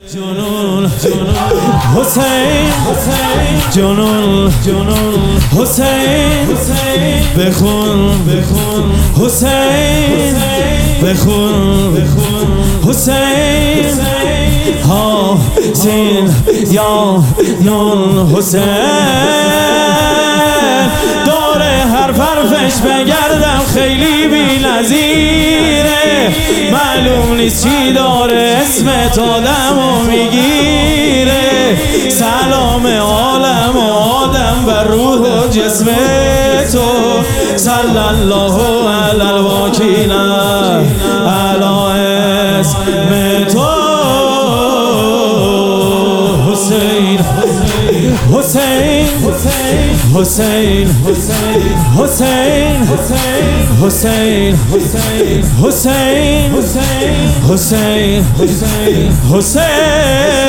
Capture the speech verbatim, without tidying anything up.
جنون حسین جنون حسین بخون بخون حسین بخون حسین ها سین یا نون حسین دور هر حرفش بگردم خیلی بی نظیره معلوم نیست چی داره اسمت آدمو میگیره سلام عالم و آدم بر روح و جسم تو صلی الله علی الواکیل علی اسم تو حسین حسین حسین حسین حسین حسین حسین حسین حسین